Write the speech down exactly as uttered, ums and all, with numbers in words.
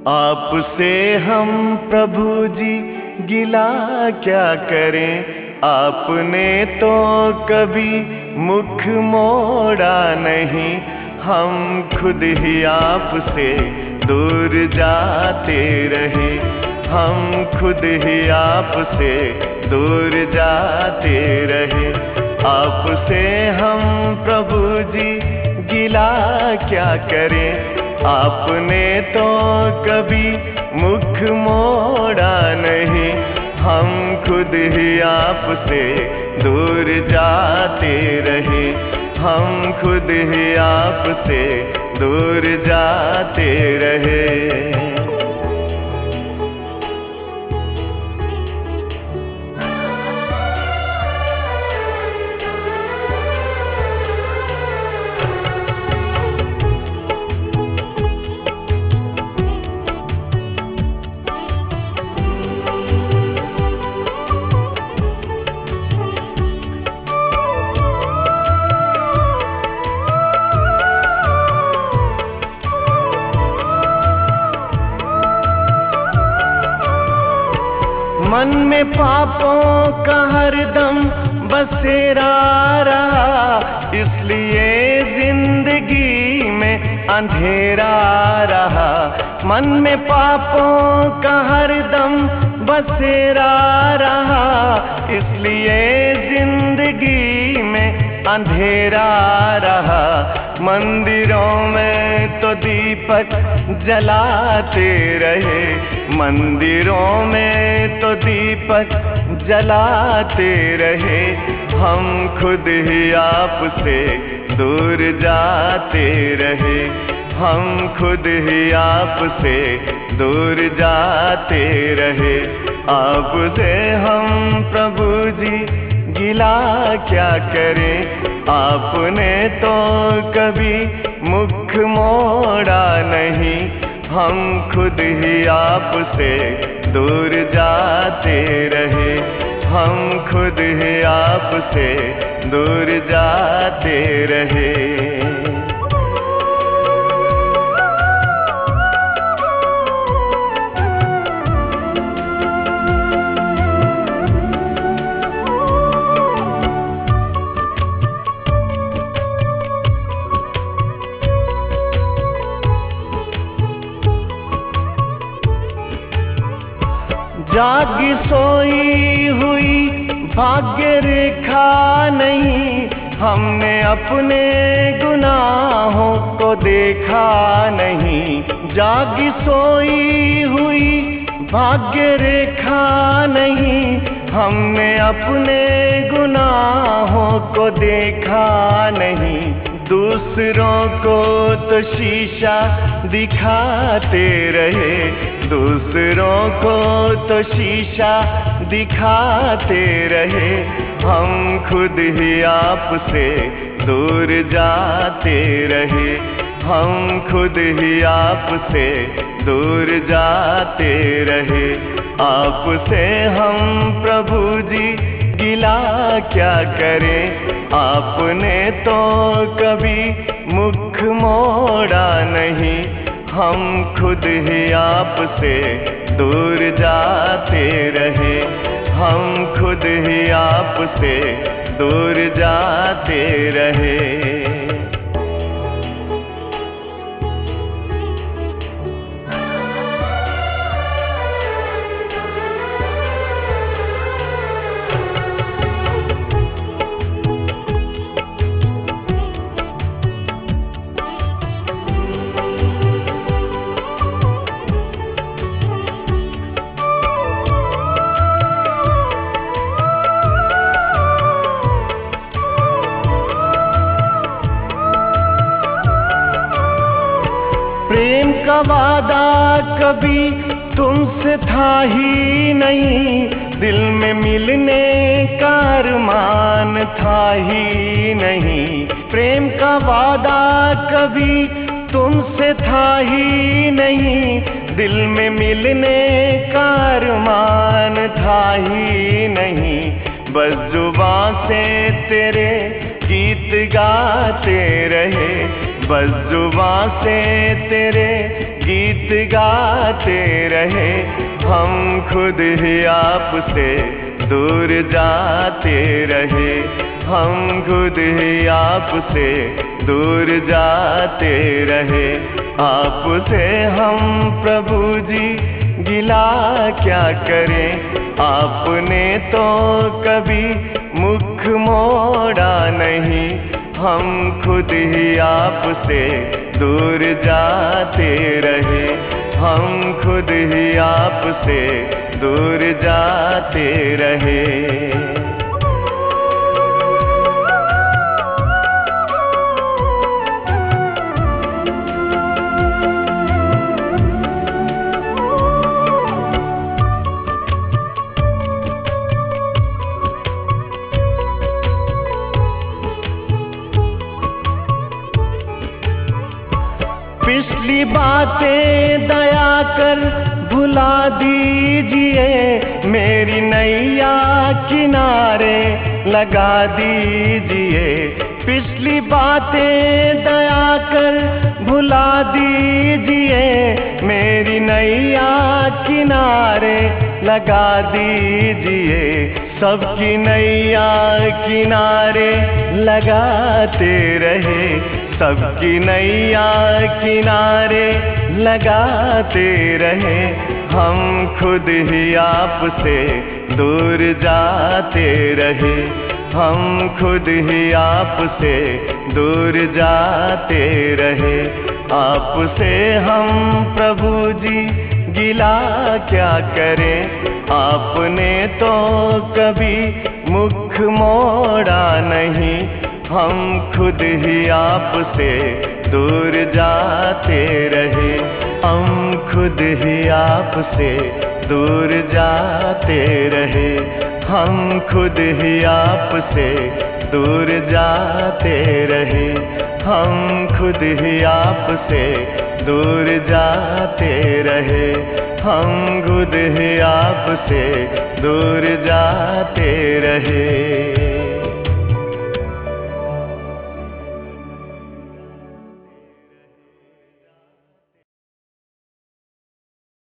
आपसे हम प्रभु जी गिला क्या करें, आपने तो कभी मुख मोड़ा नहीं। हम खुद ही आपसे दूर जाते रहे, हम खुद ही आपसे दूर जाते रहे। आपसे हम प्रभु जी गिला क्या करें, आपने तो कभी मुख मोड़ा नहीं। हम खुद ही आपसे दूर जाते रहे, हम खुद ही आपसे दूर जाते रहे। मन में पापों का हरदम बसेरा रहा, इसलिए जिंदगी में अंधेरा रहा। मन में पापों का हरदम बसेरा रहा, इसलिए जिंदगी में अंधेरा रहा। मंदिरों में तो दीपक जलाते रहे, मंदिरों में तो दीपक जलाते रहे। हम खुद ही आपसे दूर जाते रहे, हम खुद ही आपसे दूर जाते रहे। आपसे हम प्रभु जी गिला क्या करें, आपने तो कभी मुख मोड़ा नहीं। हम खुद ही आपसे दूर जाते रहे, हम खुद ही आपसे दूर जाते रहे। जागी सोई हुई भाग्य रेखा नहीं, हमने अपने गुनाहों को देखा नहीं। जागी सोई हुई भाग्य रेखा नहीं, हमने अपने गुनाहों को देखा नहीं। दूसरों को तो शीशा दिखाते रहे, दूसरों को तो शीशा दिखाते रहे। हम खुद ही आपसे दूर जाते रहे, हम खुद ही आपसे दूर जाते रहे। आपसे हम प्रभु जी गिला क्या करें, आपने तो कभी मुख मोड़ा नहीं। हम खुद ही आपसे दूर जाते रहे, हम खुद ही आपसे दूर जाते रहे। प्रेम का वादा कभी तुमसे था ही नहीं, दिल में मिलने का अरमान था ही नहीं। प्रेम का वादा कभी तुमसे था ही नहीं, दिल में मिलने का अरमान था ही नहीं। बस जुबां से तेरे गीत गाते रहे, बस जुबां से तेरे गीत गाते रहे, हम खुद ही आपसे दूर जाते रहे, हम खुद ही आपसे दूर जाते रहे। आपसे हम प्रभु जी गिला क्या करें, आपने तो कभी मुख मोड़ा नहीं, हम खुद ही आपसे दूर जाते रहे, हम खुद ही आपसे दूर जाते रहे। पिछली बातें दया कर भुला दीजिए, मेरी नैया किनारे लगा दीजिए। पिछली बातें दया कर भुला दीजिए, मेरी नैया किनारे लगा दीजिए। सबकी नैया किनारे लगाते रहे, सबकी नैया किनारे लगाते रहे, हम खुद ही आपसे दूर जाते रहे, हम खुद ही आपसे दूर जाते रहे। आपसे हम प्रभु जी गिला क्या करें, आपने तो कभी मुख मोड़ा नहीं, हम खुद ही आपसे दूर जाते रहे, हम खुद ही आपसे दूर जाते रहे, हम खुद ही आपसे दूर जाते रहे, हम खुद ही आपसे दूर जाते रहे, हम खुद ही आपसे दूर जाते रहे।